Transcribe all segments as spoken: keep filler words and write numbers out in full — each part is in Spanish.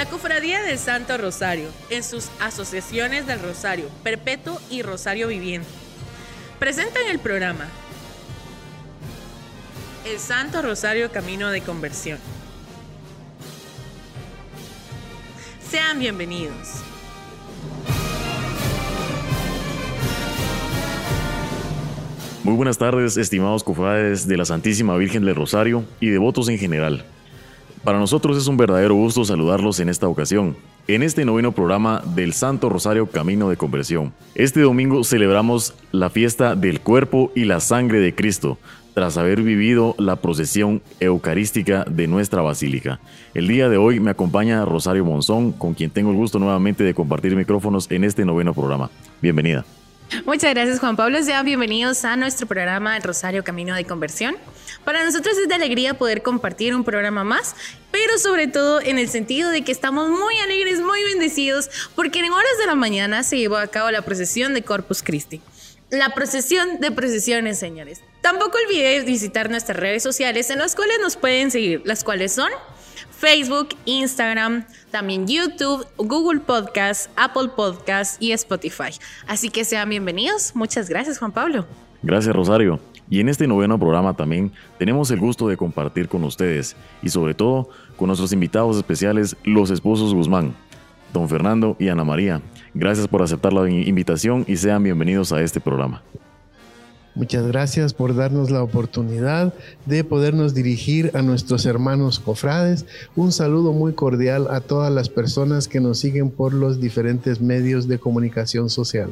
Cofradía del Santo Rosario, en sus asociaciones del Rosario Perpetuo y Rosario Viviente, presentan el programa El Santo Rosario Camino de Conversión. Sean bienvenidos. Muy buenas tardes, estimados cofrades de la Santísima Virgen del Rosario y devotos en general. Para nosotros es un verdadero gusto saludarlos en esta ocasión, en este noveno programa del Santo Rosario Camino de Conversión. Este domingo celebramos la fiesta del cuerpo y la sangre de Cristo, tras haber vivido la procesión eucarística de nuestra basílica. El día de hoy me acompaña Rosario Monzón, con quien tengo el gusto nuevamente de compartir micrófonos en este noveno programa. Bienvenida. Muchas gracias, Juan Pablo. Sean bienvenidos a nuestro programa El Rosario Camino de Conversión. Para nosotros es de alegría poder compartir un programa más, pero sobre todo en el sentido de que estamos muy alegres, muy bendecidos, porque en horas de la mañana se llevó a cabo la procesión de Corpus Christi. La procesión de procesiones, señores. Tampoco olvides visitar nuestras redes sociales en las cuales nos pueden seguir, las cuales son Facebook, Instagram, también YouTube, Google Podcast, Apple Podcast y Spotify. Así que sean bienvenidos. Muchas gracias, Juan Pablo. Gracias, Rosario. Y en este noveno programa también tenemos el gusto de compartir con ustedes y sobre todo con nuestros invitados especiales, los esposos Guzmán, don Fernando y Ana María. Gracias por aceptar la invitación y sean bienvenidos a este programa. Muchas gracias por darnos la oportunidad de podernos dirigir a nuestros hermanos cofrades. Un saludo muy cordial a todas las personas que nos siguen por los diferentes medios de comunicación social.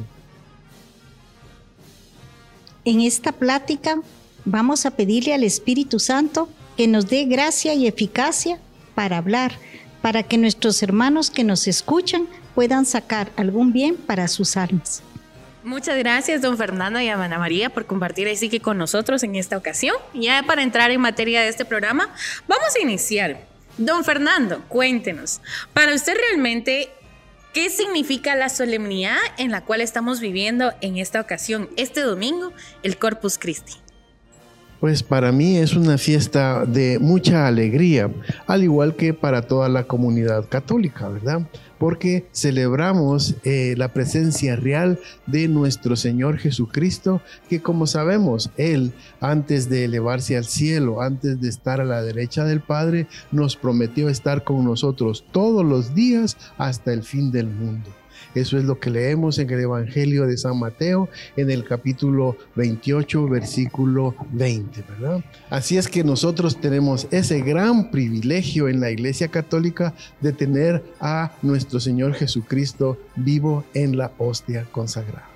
En esta plática vamos a pedirle al Espíritu Santo que nos dé gracia y eficacia para hablar, para que nuestros hermanos que nos escuchan puedan sacar algún bien para sus almas. Muchas gracias, don Fernando y Ana María, por compartir así que con nosotros en esta ocasión. Ya para entrar en materia de este programa, vamos a iniciar. Don Fernando, cuéntenos, para usted realmente, ¿qué significa la solemnidad en la cual estamos viviendo en esta ocasión, este domingo, el Corpus Christi? Pues para mí es una fiesta de mucha alegría, al igual que para toda la comunidad católica, ¿verdad? Porque celebramos eh, la presencia real de nuestro Señor Jesucristo, que como sabemos, Él, antes de elevarse al cielo, antes de estar a la derecha del Padre, nos prometió estar con nosotros todos los días hasta el fin del mundo. Eso es lo que leemos en el Evangelio de San Mateo, en el capítulo veintiocho, versículo veinte, ¿verdad? Así es que nosotros tenemos ese gran privilegio en la Iglesia Católica de tener a nuestro Señor Jesucristo vivo en la hostia consagrada.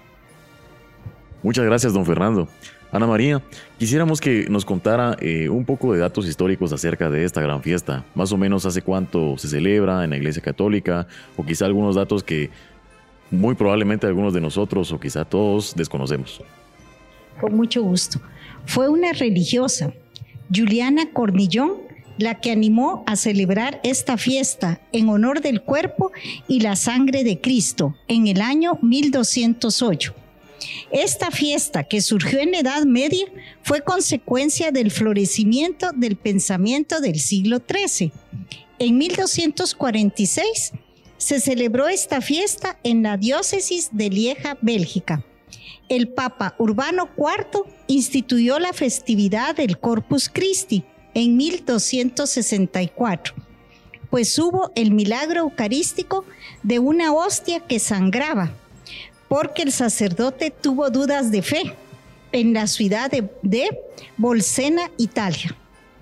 Muchas gracias, don Fernando. Ana María, quisiéramos que nos contara eh, un poco de datos históricos acerca de esta gran fiesta. Más o menos hace cuánto se celebra en la Iglesia Católica, o quizá algunos datos que muy probablemente algunos de nosotros o quizá todos desconocemos. Con mucho gusto. Fue una religiosa, Juliana Cornillón, la que animó a celebrar esta fiesta en honor del cuerpo y la sangre de Cristo en el año mil doscientos ocho. Esta fiesta, que surgió en la Edad Media, fue consecuencia del florecimiento del pensamiento del siglo trece. En mil doscientos cuarenta y seis se celebró esta fiesta en la diócesis de Lieja, Bélgica. El Papa Urbano cuarto instituyó la festividad del Corpus Christi en mil doscientos sesenta y cuatro, pues hubo el milagro eucarístico de una hostia que sangraba, porque el sacerdote tuvo dudas de fe en la ciudad de, de Bolsena, Italia.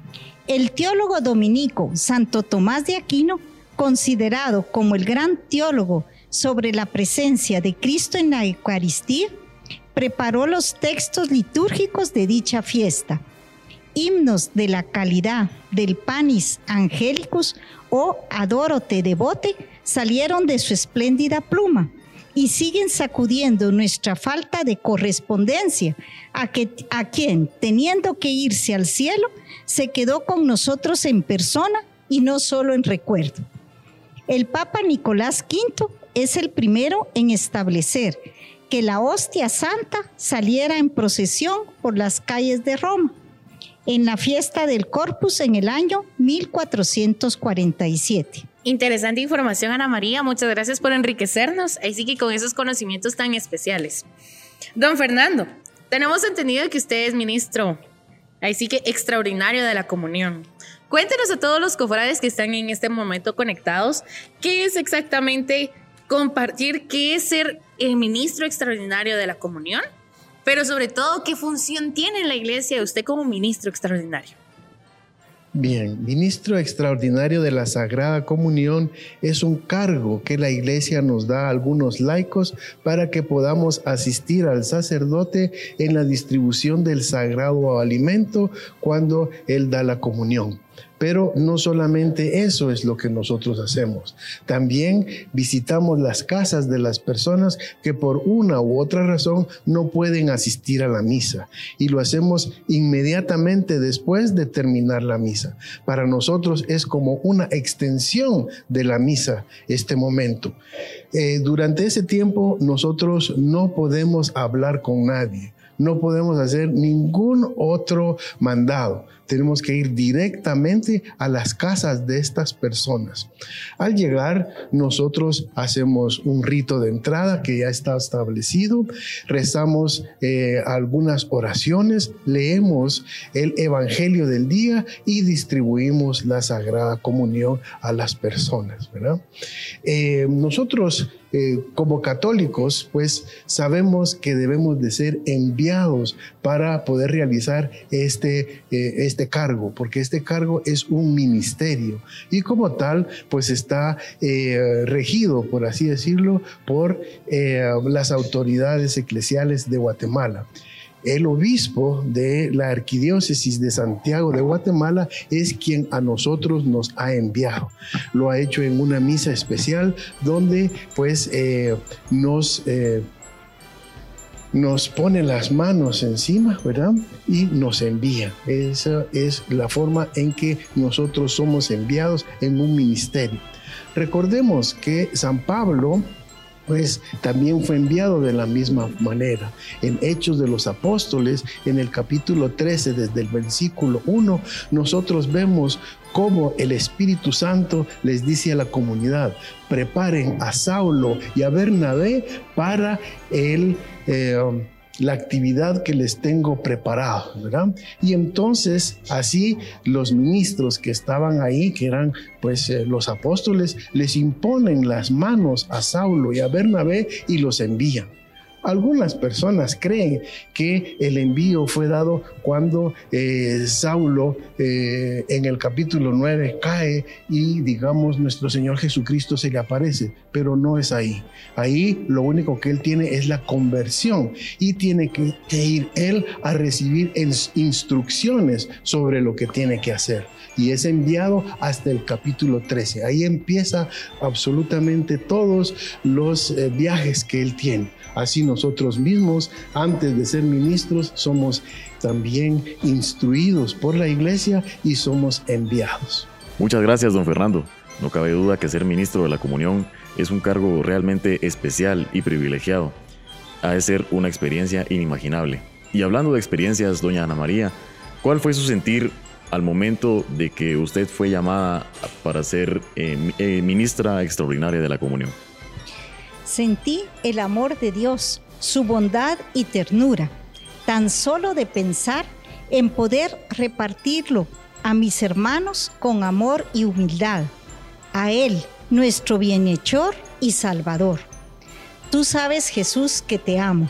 El teólogo dominico Santo Tomás de Aquino, considerado como el gran teólogo sobre la presencia de Cristo en la Eucaristía, preparó los textos litúrgicos de dicha fiesta. Himnos de la calidad del Panis Angelicus o Adoro te devote salieron de su espléndida pluma y siguen sacudiendo nuestra falta de correspondencia a, que, a quien, teniendo que irse al cielo, se quedó con nosotros en persona y no solo en recuerdo. El Papa Nicolás quinto es el primero en establecer que la hostia santa saliera en procesión por las calles de Roma. en la fiesta del Corpus en el año mil cuatrocientos cuarenta y siete. Interesante información, Ana María. Muchas gracias por enriquecernos. Ahí sí que con esos conocimientos tan especiales. Don Fernando, tenemos entendido que usted es ministro, ahí sí que extraordinario de la comunión. Cuéntenos a todos los cofrades que están en este momento conectados, ¿qué es exactamente compartir, qué es ser el ministro extraordinario de la comunión? Pero sobre todo, ¿qué función tiene en la iglesia usted como ministro extraordinario? Bien, ministro extraordinario de la Sagrada Comunión es un cargo que la iglesia nos da a algunos laicos para que podamos asistir al sacerdote en la distribución del sagrado alimento cuando él da la comunión. Pero no solamente eso es lo que nosotros hacemos. También visitamos las casas de las personas que por una u otra razón no pueden asistir a la misa. Y lo hacemos inmediatamente después de terminar la misa. Para nosotros es como una extensión de la misa este momento. Eh, durante ese tiempo nosotros no podemos hablar con nadie. No podemos hacer ningún otro mandado. Tenemos que ir directamente a las casas de estas personas. Al llegar, nosotros hacemos un rito de entrada que ya está establecido. Rezamos eh, algunas oraciones, leemos el Evangelio del día y distribuimos la Sagrada Comunión a las personas, ¿verdad? Eh, nosotros Eh, como católicos, pues sabemos que debemos de ser enviados para poder realizar este, eh, este cargo, porque este cargo es un ministerio y como tal, pues está eh, regido, por así decirlo, por eh, las autoridades eclesiales de Guatemala. El obispo de la Arquidiócesis de Santiago de Guatemala es quien a nosotros nos ha enviado. Lo ha hecho en una misa especial donde pues eh, nos, eh, nos pone las manos encima, ¿verdad? Y nos envía. Esa es la forma en que nosotros somos enviados en un ministerio. Recordemos que San Pablo pues también fue enviado de la misma manera. En Hechos de los Apóstoles, en el capítulo trece, desde el versículo uno, nosotros vemos cómo el Espíritu Santo les dice a la comunidad: preparen a Saulo y a Bernabé para el... Eh, la actividad que les tengo preparado, ¿verdad? Y entonces así los ministros que estaban ahí, que eran pues eh, los apóstoles, les imponen las manos a Saulo y a Bernabé y los envían. Algunas personas creen que el envío fue dado cuando eh, Saulo eh, en el capítulo nueve cae y digamos nuestro Señor Jesucristo se le aparece, pero no es ahí. Ahí lo único que él tiene es la conversión y tiene que, que ir él a recibir instrucciones sobre lo que tiene que hacer. Y es enviado hasta el capítulo trece. Ahí empieza absolutamente todos los eh, viajes que él tiene. Así nosotros mismos, antes de ser ministros, somos también instruidos por la iglesia y somos enviados. Muchas gracias, don Fernando. No cabe duda que ser ministro de la comunión es un cargo realmente especial y privilegiado. Ha de ser una experiencia inimaginable. Y hablando de experiencias, doña Ana María, ¿cuál fue su sentir al momento de que usted fue llamada para ser eh, eh, ministra extraordinaria de la comunión? Sentí el amor de Dios, su bondad y ternura, tan solo de pensar en poder repartirlo a mis hermanos con amor y humildad, a Él, nuestro bienhechor y Salvador. Tú sabes, Jesús, que te amo.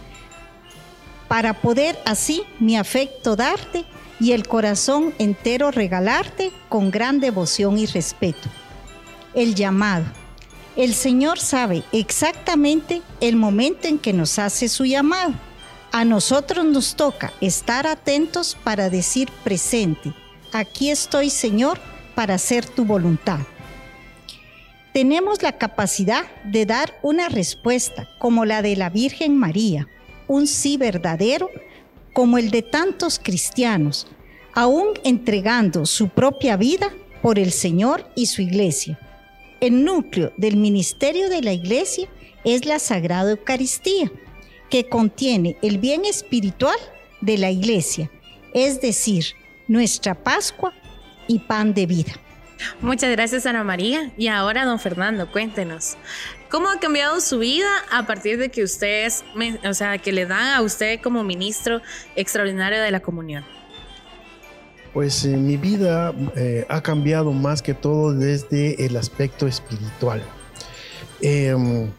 Para poder así mi afecto darte y el corazón entero regalarte con gran devoción y respeto. El llamado. El Señor sabe exactamente el momento en que nos hace su llamado. A nosotros nos toca estar atentos para decir presente: aquí estoy, Señor, para hacer tu voluntad. Tenemos la capacidad de dar una respuesta como la de la Virgen María, un sí verdadero como el de tantos cristianos, aún entregando su propia vida por el Señor y su iglesia. El núcleo del ministerio de la iglesia es la Sagrada Eucaristía, que contiene el bien espiritual de la iglesia, es decir, nuestra Pascua y pan de vida. Muchas gracias, Ana María. Y ahora, don Fernando, cuéntenos, ¿cómo ha cambiado su vida a partir de que ustedes, o sea, que le dan a usted como ministro extraordinario de la comunión? Pues eh, mi vida eh, ha cambiado más que todo desde el aspecto espiritual. Eh,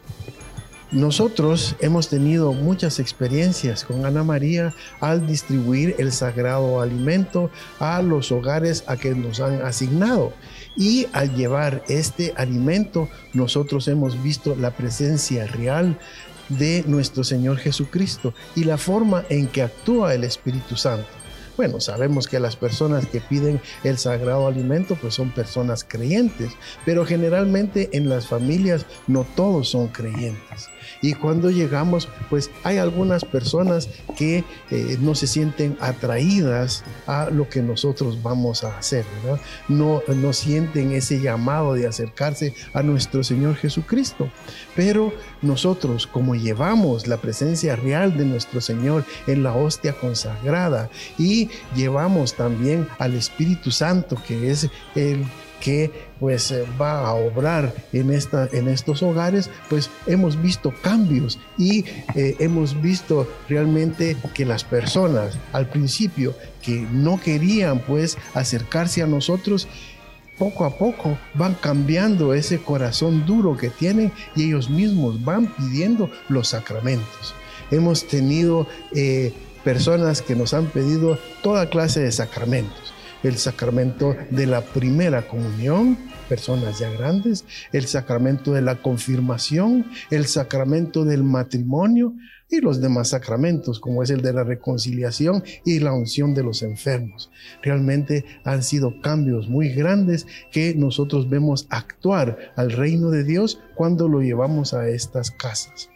nosotros hemos tenido muchas experiencias con Ana María al distribuir el sagrado alimento a los hogares a que nos han asignado. Y al llevar este alimento, nosotros hemos visto la presencia real de nuestro Señor Jesucristo y la forma en que actúa el Espíritu Santo. Bueno, sabemos que las personas que piden el sagrado alimento pues son personas creyentes, pero generalmente en las familias no todos son creyentes. Y cuando llegamos, pues hay algunas personas que eh, no se sienten atraídas a lo que nosotros vamos a hacer, ¿verdad? No, no sienten ese llamado de acercarse a nuestro Señor Jesucristo. Pero nosotros, como llevamos la presencia real de nuestro Señor en la hostia consagrada y llevamos también al Espíritu Santo, que es el que pues va a obrar en, esta, en estos hogares, pues hemos visto cambios y eh, hemos visto realmente que las personas al principio que no querían pues acercarse a nosotros, poco a poco van cambiando ese corazón duro que tienen y ellos mismos van pidiendo los sacramentos. Hemos tenido eh, personas que nos han pedido toda clase de sacramentos. El sacramento de la primera comunión, personas ya grandes, el sacramento de la confirmación, el sacramento del matrimonio y los demás sacramentos, como es el de la reconciliación y la unción de los enfermos. Realmente han sido cambios muy grandes que nosotros vemos actuar al reino de Dios cuando lo llevamos a estas casas.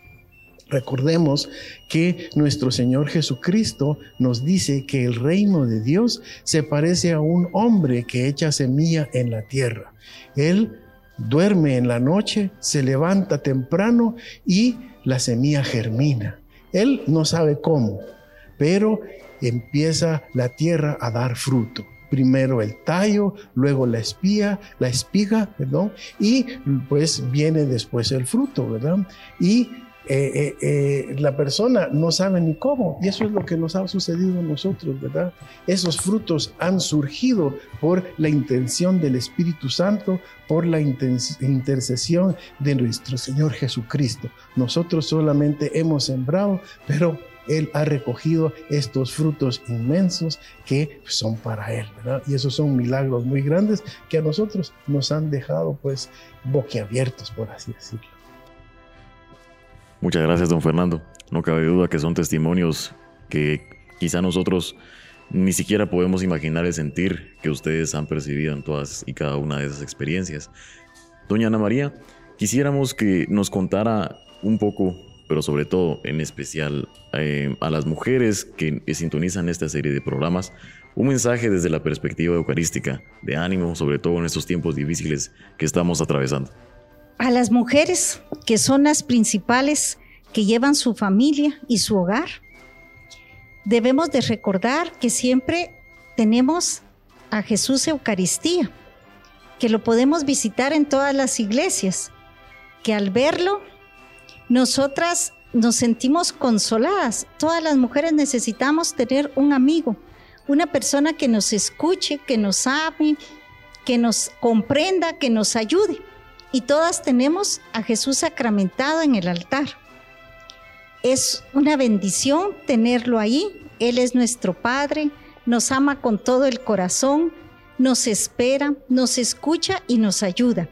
Recordemos que nuestro Señor Jesucristo nos dice que el reino de Dios se parece a un hombre que echa semilla en la tierra. Él duerme en la noche, se levanta temprano y la semilla germina. Él no sabe cómo, pero empieza la tierra a dar fruto. Primero el tallo, luego la espiga, la espiga, perdón, y pues viene después el fruto, ¿verdad? Y Eh, eh, eh, la persona no sabe ni cómo, y eso es lo que nos ha sucedido a nosotros, ¿verdad? Esos frutos han surgido por la intención del Espíritu Santo, por la intercesión de nuestro Señor Jesucristo. Nosotros solamente hemos sembrado, pero Él ha recogido estos frutos inmensos que son para Él, ¿verdad? Y esos son milagros muy grandes que a nosotros nos han dejado pues boquiabiertos, por así decirlo. Muchas gracias, don Fernando. No cabe duda que son testimonios que quizá nosotros ni siquiera podemos imaginar el sentir que ustedes han percibido en todas y cada una de esas experiencias. Doña Ana María, quisiéramos que nos contara un poco, pero sobre todo en especial eh, a las mujeres que, que sintonizan esta serie de programas, un mensaje desde la perspectiva eucarística, de ánimo, sobre todo en estos tiempos difíciles que estamos atravesando. A las mujeres, que son las principales que llevan su familia y su hogar, debemos de recordar que siempre tenemos a Jesús Eucaristía, que lo podemos visitar en todas las iglesias, que al verlo, nosotras nos sentimos consoladas. Todas las mujeres necesitamos tener un amigo, una persona que nos escuche, que nos ame, que nos comprenda, que nos ayude. Y todas tenemos a Jesús sacramentado en el altar. Es una bendición tenerlo ahí. Él es nuestro Padre, nos ama con todo el corazón, nos espera, nos escucha y nos ayuda.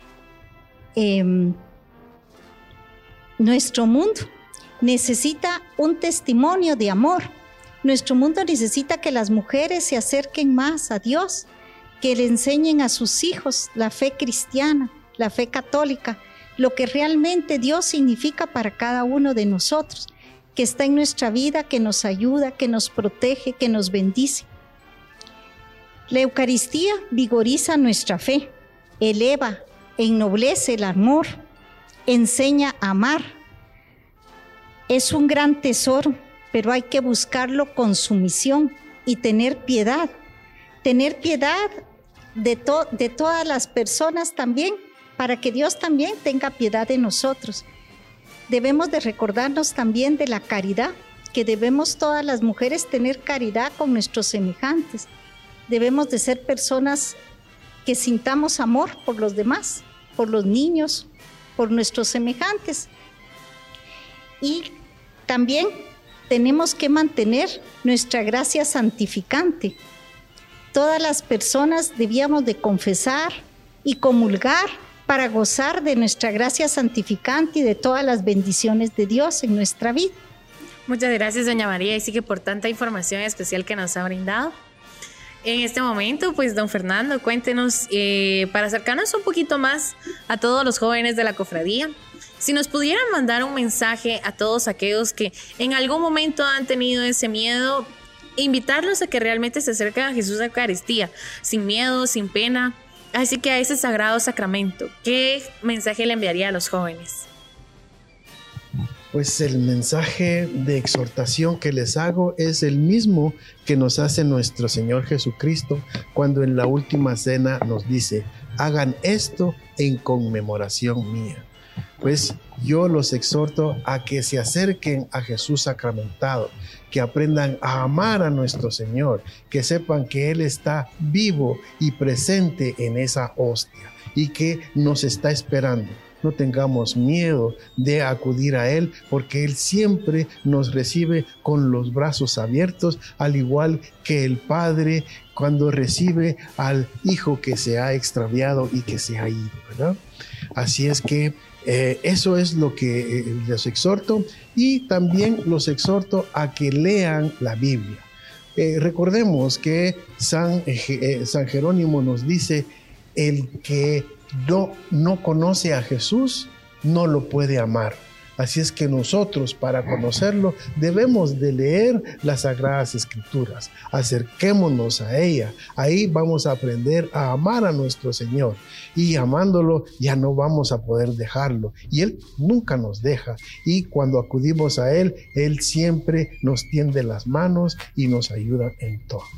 Eh, nuestro mundo necesita un testimonio de amor. Nuestro mundo necesita que las mujeres se acerquen más a Dios, que le enseñen a sus hijos la fe cristiana, la fe católica, lo que realmente Dios significa para cada uno de nosotros, que está en nuestra vida, que nos ayuda, que nos protege, que nos bendice. La Eucaristía vigoriza nuestra fe, eleva, ennoblece el amor, enseña a amar. Es un gran tesoro, pero hay que buscarlo con sumisión y tener piedad, tener piedad de, to- de todas las personas también, para que Dios también tenga piedad de nosotros. Debemos de recordarnos también de la caridad, que debemos todas las mujeres tener caridad con nuestros semejantes. Debemos de ser personas que sintamos amor por los demás, por los niños, por nuestros semejantes. Y también tenemos que mantener nuestra gracia santificante. Todas las personas debíamos de confesar y comulgar para gozar de nuestra gracia santificante y de todas las bendiciones de Dios en nuestra vida. Muchas gracias, doña María, y sí que por tanta información especial que nos ha brindado. En este momento, pues, don Fernando, cuéntenos, eh, para acercarnos un poquito más a todos los jóvenes de la cofradía, si nos pudieran mandar un mensaje a todos aquellos que en algún momento han tenido ese miedo, invitarlos a que realmente se acerquen a Jesús de Eucaristía, sin miedo, sin pena, así que a ese sagrado sacramento, ¿qué mensaje le enviaría a los jóvenes? Pues el mensaje de exhortación que les hago es el mismo que nos hace nuestro Señor Jesucristo cuando en la última cena nos dice: hagan esto en conmemoración mía. Pues yo los exhorto a que se acerquen a Jesús sacramentado, que aprendan a amar a nuestro Señor, que sepan que Él está vivo y presente en esa hostia y que nos está esperando. No tengamos miedo de acudir a Él, porque Él siempre nos recibe con los brazos abiertos, al igual que el Padre cuando recibe al Hijo que se ha extraviado y que se ha ido, ¿verdad? Así es que eh, eso es lo que eh, les exhorto, y también los exhorto a que lean la Biblia. Eh, recordemos que San, eh, San Jerónimo nos dice: el que No, no conoce a Jesús, no lo puede amar. Así es que nosotros, para conocerlo, debemos de leer las Sagradas Escrituras. Acerquémonos a ella. Ahí vamos a aprender a amar a nuestro Señor. Y amándolo, ya no vamos a poder dejarlo. Y Él nunca nos deja. Y cuando acudimos a Él, Él siempre nos tiende las manos y nos ayuda en todo.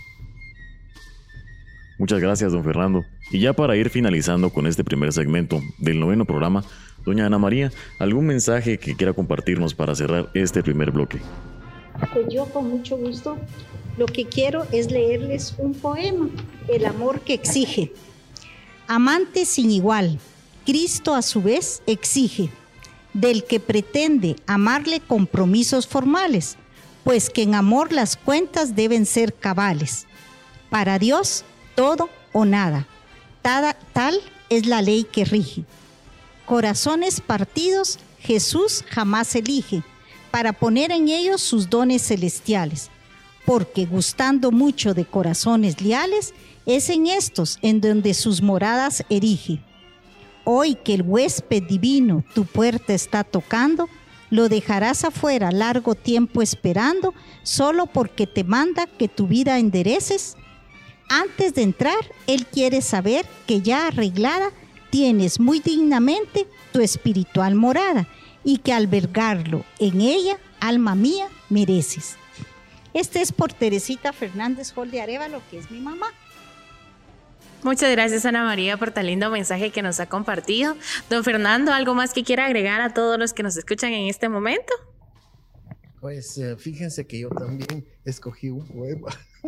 Muchas gracias, don Fernando. Y ya para ir finalizando con este primer segmento del noveno programa, doña Ana María, ¿algún mensaje que quiera compartirnos para cerrar este primer bloque? Pues yo con mucho gusto lo que quiero es leerles un poema, El amor que exige. Amante sin igual, Cristo a su vez exige, del que pretende amarle compromisos formales, pues que en amor las cuentas deben ser cabales. Para Dios, todo o nada, Tada, tal es la ley que rige. Corazones partidos Jesús jamás elige, para poner en ellos sus dones celestiales, porque gustando mucho de corazones leales, es en estos en donde sus moradas erige. Hoy que el huésped divino tu puerta está tocando, lo dejarás afuera largo tiempo esperando, solo porque te manda que tu vida endereces. Antes de entrar, Él quiere saber que ya arreglada tienes muy dignamente tu espiritual morada y que albergarlo en ella, alma mía, mereces. Este es por Teresita Fernández Hall de Arévalo, que es mi mamá. Muchas gracias, Ana María, por tan lindo mensaje que nos ha compartido. Don Fernando, ¿algo más que quiera agregar a todos los que nos escuchan en este momento? Pues eh, fíjense que yo también escogí un poema.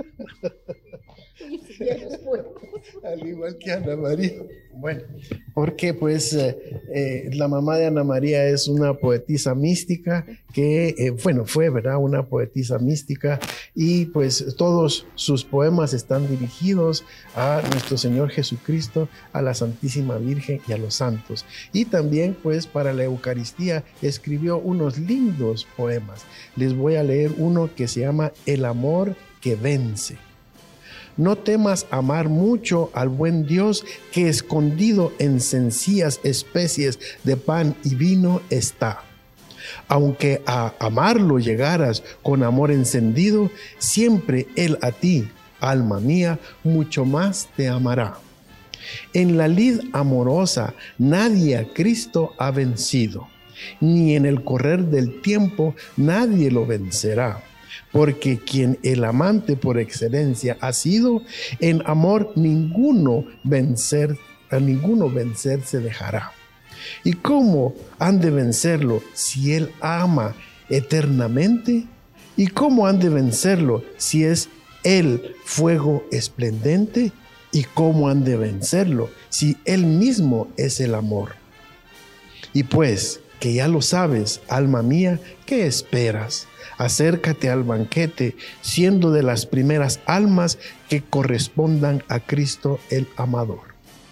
Al igual que Ana María. Bueno, porque pues eh, eh, la mamá de Ana María es una poetisa mística que, eh, bueno, fue, ¿verdad? Una poetisa mística, y pues todos sus poemas están dirigidos a nuestro Señor Jesucristo, a la Santísima Virgen y a los santos. Y también pues para la Eucaristía escribió unos lindos poemas. Les voy a leer uno que se llama El amor que vence. No temas amar mucho al buen Dios, que escondido en sencillas especies de pan y vino está. Aunque a amarlo llegaras con amor encendido, siempre Él a ti, alma mía, mucho más te amará. En la lid amorosa nadie a Cristo ha vencido, ni en el correr del tiempo nadie lo vencerá. porque quien el amante por excelencia ha sido, en amor ninguno vencer, a ninguno vencer se dejará. ¿Y cómo han de vencerlo si él ama eternamente? ¿Y cómo han de vencerlo si es el fuego esplendente? ¿Y cómo han de vencerlo si él mismo es el amor? Y pues, que ya lo sabes, alma mía, ¿qué esperas? Acércate al banquete, siendo de las primeras almas que correspondan a Cristo el amador.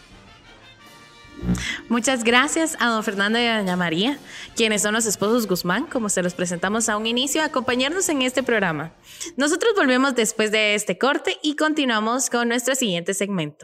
Muchas gracias a don Fernando y a doña María, quienes son los esposos Guzmán, como se los presentamos a un inicio, a acompañarnos en este programa. Nosotros volvemos después de este corte y continuamos con nuestro siguiente segmento.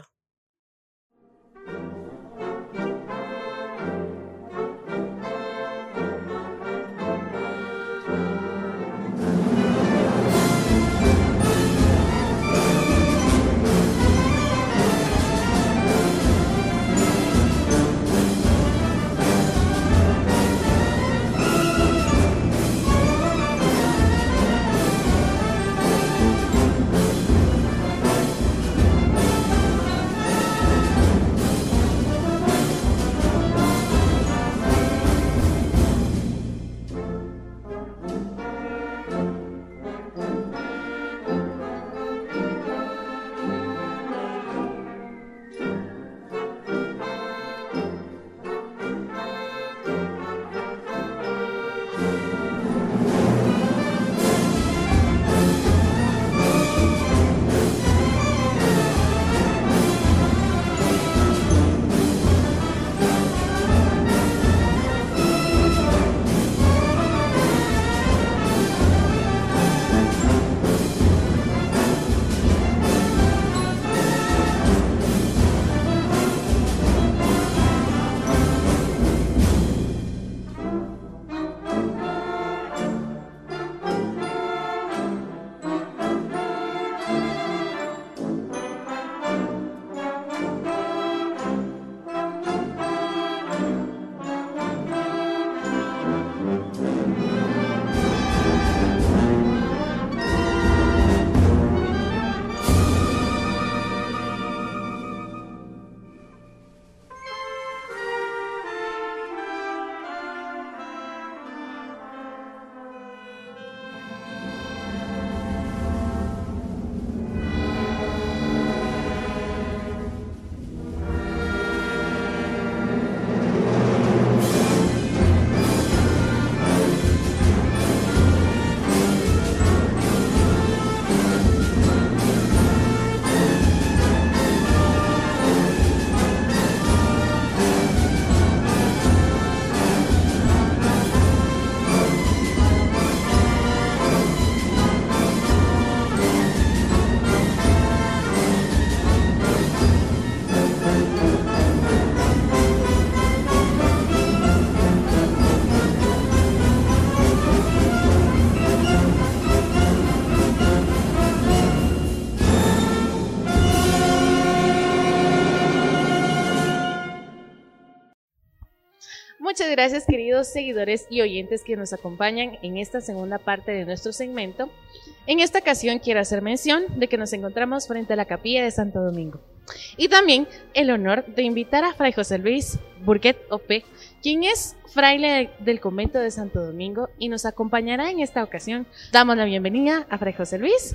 Muchas gracias, queridos seguidores y oyentes que nos acompañan en esta segunda parte de nuestro segmento. En esta ocasión quiero hacer mención de que nos encontramos frente a la capilla de Santo Domingo y también el honor de invitar a Fray José Luis Burguet O P, quien es fraile del convento de Santo Domingo y nos acompañará en esta ocasión. Damos la bienvenida a Fray José Luis.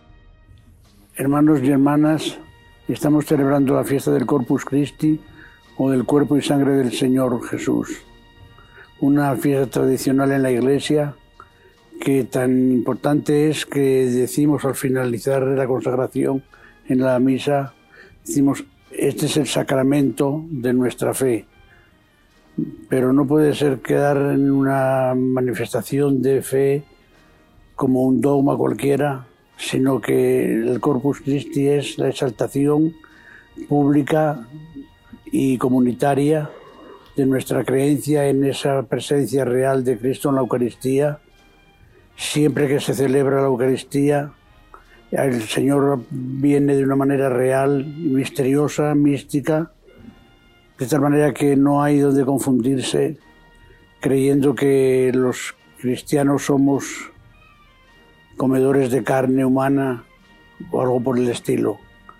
Hermanos y hermanas, estamos celebrando la fiesta del Corpus Christi o del cuerpo y sangre del Señor Jesús. Una fiesta tradicional en la Iglesia que tan importante es que decimos al finalizar la consagración en la misa, decimos, este es el sacramento de nuestra fe. Pero no puede ser quedar en una manifestación de fe como un dogma cualquiera, sino que el Corpus Christi es la exaltación pública y comunitaria de nuestra creencia en esa presencia real de Cristo en la Eucaristía. Siempre que se celebra la Eucaristía, el Señor viene de una manera real, misteriosa, mística, de tal manera que no hay donde confundirse, creyendo que los cristianos somos comedores de carne humana o algo por el estilo.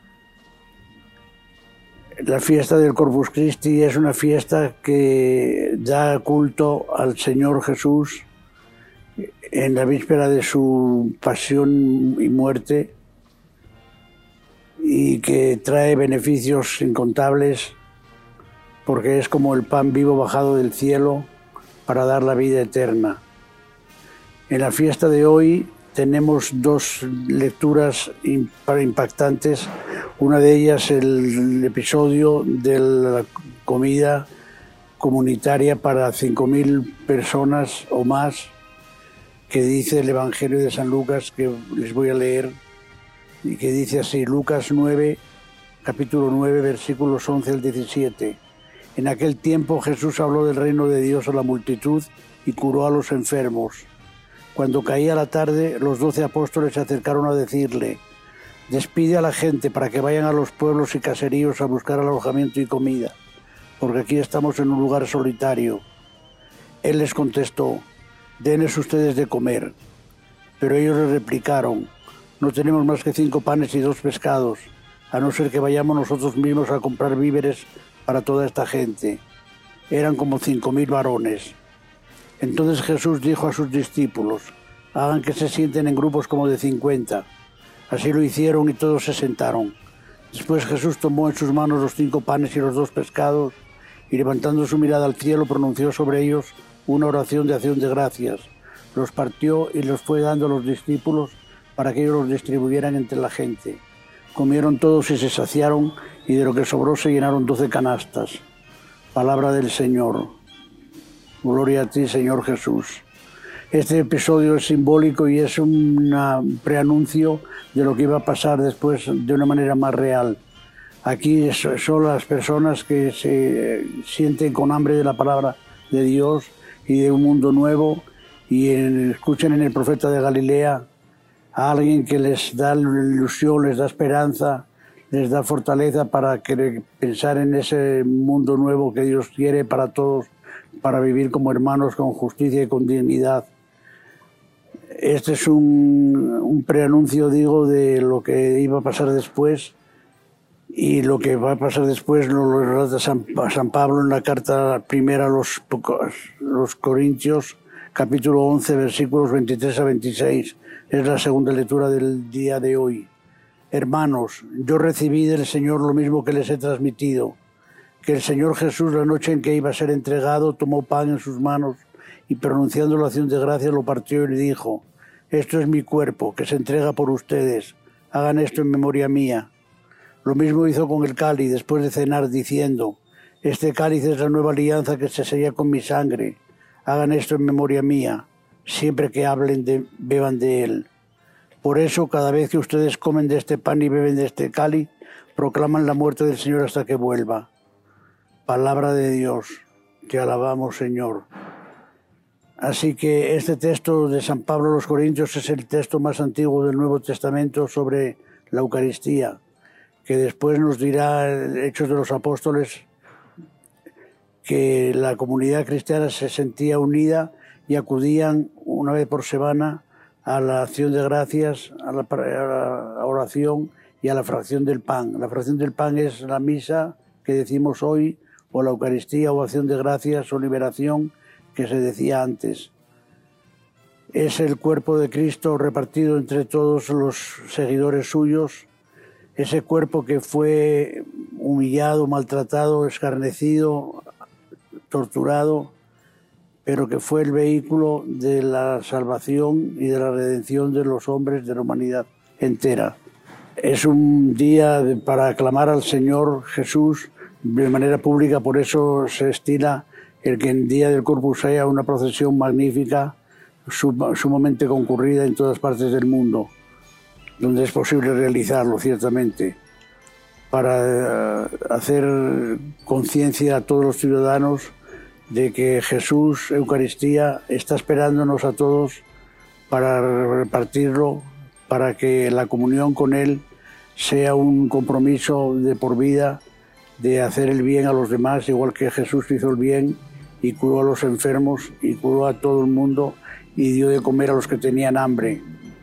La fiesta del Corpus Christi es una fiesta que da culto al Señor Jesús en la víspera de su pasión y muerte, y que trae beneficios incontables porque es como el pan vivo bajado del cielo para dar la vida eterna. En la fiesta de hoy tenemos dos lecturas impactantes. Una de ellas el episodio de la comida comunitaria para cinco mil personas o más, que dice el Evangelio de San Lucas, que les voy a leer, y que dice así: Lucas nueve, capítulo nueve, versículos once al diecisiete. En aquel tiempo Jesús habló del reino de Dios a la multitud y curó a los enfermos. Cuando caía la tarde, los doce apóstoles se acercaron a decirle: despide a la gente para que vayan a los pueblos y caseríos a buscar alojamiento y comida, porque aquí estamos en un lugar solitario. Él les contestó: denles ustedes de comer. Pero ellos le replicaron: no tenemos más que cinco panes y dos pescados, a no ser que vayamos nosotros mismos a comprar víveres para toda esta gente. Eran como cinco mil varones. Entonces Jesús dijo a sus discípulos: hagan que se sienten en grupos como de cincuenta. Así lo hicieron y todos se sentaron. Después Jesús tomó en sus manos los cinco panes y los dos pescados, y levantando su mirada al cielo pronunció sobre ellos una oración de acción de gracias. Los partió y los fue dando a los discípulos para que ellos los distribuyeran entre la gente. Comieron todos y se saciaron, y de lo que sobró se llenaron doce canastas. Palabra del Señor. Gloria a ti, Señor Jesús. Este episodio es simbólico y es un preanuncio de lo que iba a pasar después de una manera más real. Aquí son las personas que se sienten con hambre de la palabra de Dios y de un mundo nuevo, y en, escuchan en el profeta de Galilea a alguien que les da ilusión, les da esperanza, les da fortaleza para que, pensar en ese mundo nuevo que Dios quiere para todos, para vivir como hermanos con justicia y con dignidad. Este es un, un preanuncio, digo, de lo que iba a pasar después, y lo que va a pasar después lo, lo relata San, San Pablo en la carta primera a los, los Corintios, capítulo once, versículos veintitrés a veintiséis. Es la segunda lectura del día de hoy. Hermanos, yo recibí del Señor lo mismo que les he transmitido, que el Señor Jesús, la noche en que iba a ser entregado, tomó pan en sus manos y, pronunciando la acción de gracias, lo partió y le dijo: esto es mi cuerpo, que se entrega por ustedes. Hagan esto en memoria mía. Lo mismo hizo con el cáliz después de cenar, diciendo: este cáliz es la nueva alianza que se sella con mi sangre. Hagan esto en memoria mía. Siempre que hablen, de, beban de él. Por eso, cada vez que ustedes comen de este pan y beben de este cáliz, proclaman la muerte del Señor hasta que vuelva. Palabra de Dios. Te alabamos, Señor. Así que este texto de San Pablo a los Corintios es el texto más antiguo del Nuevo Testamento sobre la Eucaristía, que después nos dirá Hechos de los Apóstoles que la comunidad cristiana se sentía unida y acudían una vez por semana a la acción de gracias, a la, a la oración y a la fracción del pan. La fracción del pan es la misa que decimos hoy, o la Eucaristía, o acción de gracias, o liberación, que se decía antes. Es el cuerpo de Cristo repartido entre todos los seguidores suyos, ese cuerpo que fue humillado, maltratado, escarnecido, torturado, pero que fue el vehículo de la salvación y de la redención de los hombres, de la humanidad entera. Es un día de, para aclamar al Señor Jesús de manera pública, por eso se estila el que en día del Corpus haya una procesión magnífica, sumamente concurrida en todas partes del mundo, donde es posible realizarlo, ciertamente, para hacer conciencia a todos los ciudadanos de que Jesús, Eucaristía, está esperándonos a todos para repartirlo, para que la comunión con Él sea un compromiso de por vida, de hacer el bien a los demás, igual que Jesús hizo el bien y curó a los enfermos y curó a todo el mundo y dio de comer a los que tenían hambre.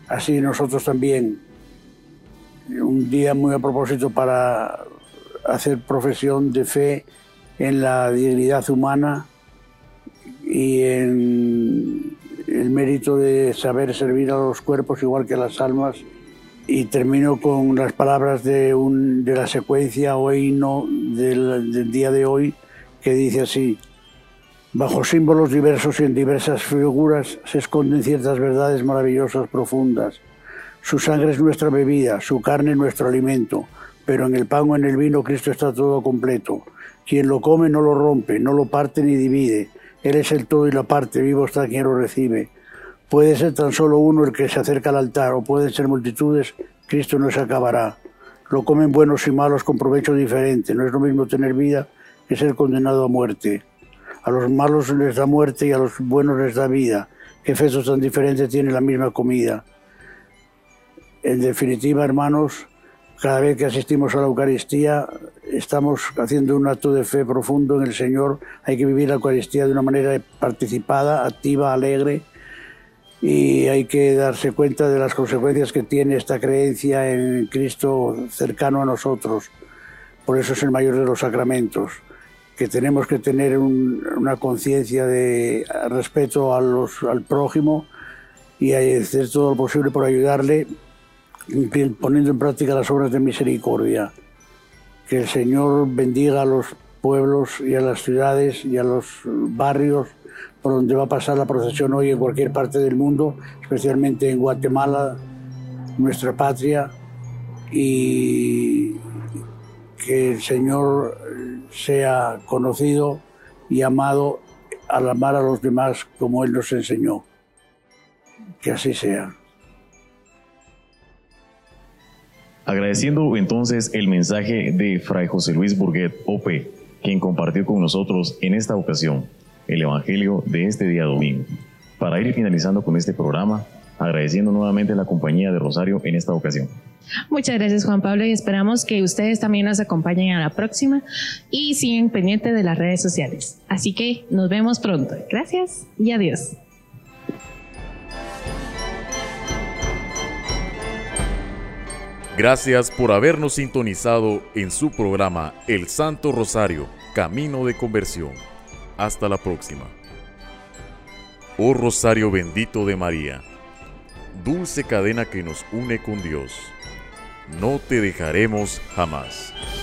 Así nosotros también, un día muy a propósito para hacer profesión de fe en la dignidad humana y en el mérito de saber servir a los cuerpos igual que a las almas. Y termino con las palabras de, un, de la secuencia o himno del, del día de hoy, que dice así: bajo símbolos diversos y en diversas figuras se esconden ciertas verdades maravillosas, profundas. Su sangre es nuestra bebida, su carne nuestro alimento, pero en el pan o en el vino Cristo está todo completo. Quien lo come no lo rompe, no lo parte ni divide. Él es el todo y la parte, vivo está quien lo recibe. Puede ser tan solo uno el que se acerca al altar, o pueden ser multitudes, Cristo no se acabará. Lo comen buenos y malos con provecho diferente. No es lo mismo tener vida que ser condenado a muerte. A los malos les da muerte y a los buenos les da vida. ¿Qué efectos tan diferentes tiene la misma comida? En definitiva, hermanos, cada vez que asistimos a la Eucaristía, estamos haciendo un acto de fe profundo en el Señor. Hay que vivir la Eucaristía de una manera participada, activa, alegre, y hay que darse cuenta de las consecuencias que tiene esta creencia en Cristo cercano a nosotros. Por eso es el mayor de los sacramentos, que tenemos que tener un, una conciencia de respeto a los, al prójimo y hacer todo lo posible por ayudarle, poniendo en práctica las obras de misericordia. Que el Señor bendiga a los pueblos y a las ciudades y a los barrios por donde va a pasar la procesión hoy en cualquier parte del mundo, especialmente en Guatemala, nuestra patria, y que el Señor sea conocido y amado al amar a los demás como Él nos enseñó. Que así sea. Agradeciendo entonces el mensaje de Fray José Luis Burguet, O P, quien compartió con nosotros en esta ocasión el Evangelio de este día domingo. Para ir finalizando con este programa, agradeciendo nuevamente la compañía de Rosario en esta ocasión. Muchas gracias, Juan Pablo, y esperamos que ustedes también nos acompañen a la próxima y siguen pendientes de las redes sociales. Así que nos vemos pronto. Gracias y adiós. Gracias por habernos sintonizado en su programa El Santo Rosario, Camino de Conversión. Hasta la próxima. Oh Rosario bendito de María, dulce cadena que nos une con Dios, no te dejaremos jamás.